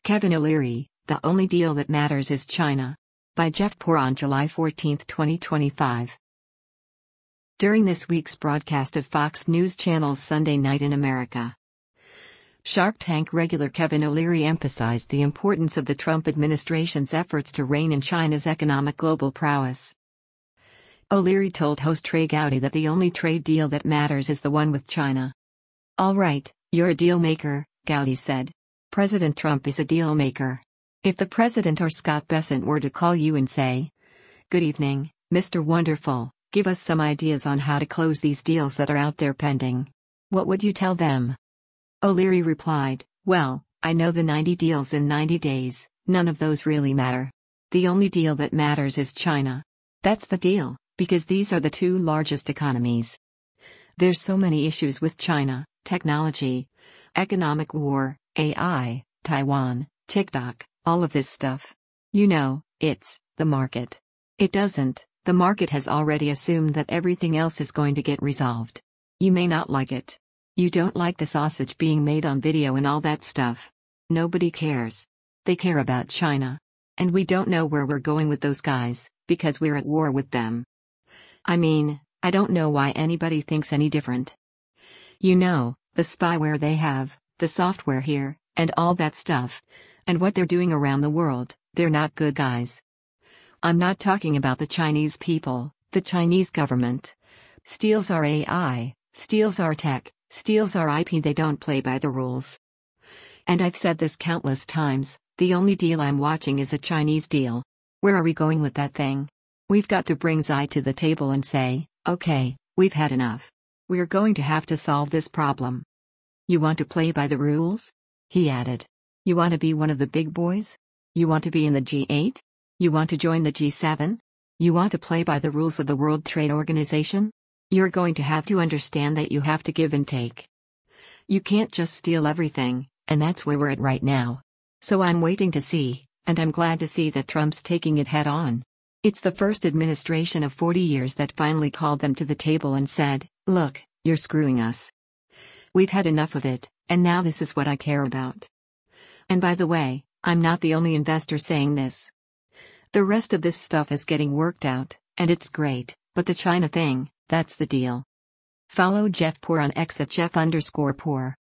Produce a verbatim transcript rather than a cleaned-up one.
Kevin O'Leary, The Only Deal That Matters Is China. By Jeff Poor on July fourteenth, twenty twenty-five. During this week's broadcast of Fox News Channel's Sunday Night in America, Shark Tank regular Kevin O'Leary emphasized the importance of the Trump administration's efforts to rein in China's economic global prowess. O'Leary told host Trey Gowdy that the only trade deal that matters is the one with China. "All right, you're a deal maker," Gowdy said. "President Trump is a deal maker. If the president or Scott Bessent were to call you and say, 'Good evening, Mister Wonderful, give us some ideas on how to close these deals that are out there pending,' what would you tell them?" O'Leary replied, "Well, I know the ninety deals in ninety days, none of those really matter. The only deal that matters is China. That's the deal, because these are the two largest economies. There's so many issues with China: technology, economic war, A I, Taiwan, TikTok, all of this stuff. You know, it's the market. It doesn't, the market has already assumed that everything else is going to get resolved. You may not like it. You don't like the sausage being made on video and all that stuff. Nobody cares. They care about China. And we don't know where we're going with those guys, because we're at war with them. I mean, I don't know why anybody thinks any different. You know, the spyware they have, the software here, and all that stuff. And what they're doing around the world, they're not good guys. I'm not talking about the Chinese people, the Chinese government. Steals our A I, steals our tech, steals our I P. They don't play by the rules. And I've said this countless times, the only deal I'm watching is a Chinese deal. Where are we going with that thing? We've got to bring Xi to the table and say, okay, we've had enough. We're going to have to solve this problem. You want to play by the rules?" he added. "You want to be one of the big boys? You want to be in the G eight? You want to join the G seven? You want to play by the rules of the World Trade Organization? You're going to have to understand that you have to give and take. You can't just steal everything, and that's where we're at right now. So I'm waiting to see, and I'm glad to see that Trump's taking it head on. It's the first administration of forty years that finally called them to the table and said, 'Look, you're screwing us. We've had enough of it, and now this is what I care about.' And by the way, I'm not the only investor saying this. The rest of this stuff is getting worked out, and it's great, but the China thing, that's the deal." Follow Jeff Poor on X at Jeff underscore Poor.